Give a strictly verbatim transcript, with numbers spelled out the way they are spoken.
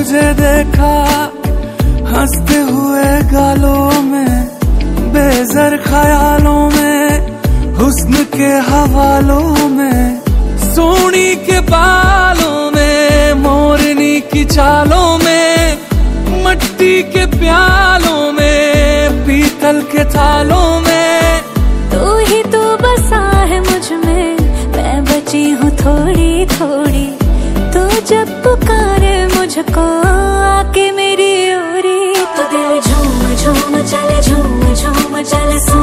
तुझे देखा हंसते हुए गालों में, बेज़र ख्यालों में, हुस्न के हवालों में, सोनी के बालों में, मोरनी की चालों में, मट्टी के प्यालों में, पीतल के थालों में। तू ही तो बसा है मुझ में, मैं बची हूँ थोड़ी थोड़ी। तू जब पुकारे मुझको आके मेरी ओरी, तो दिल झूम झूम चले, झूम झूम चले।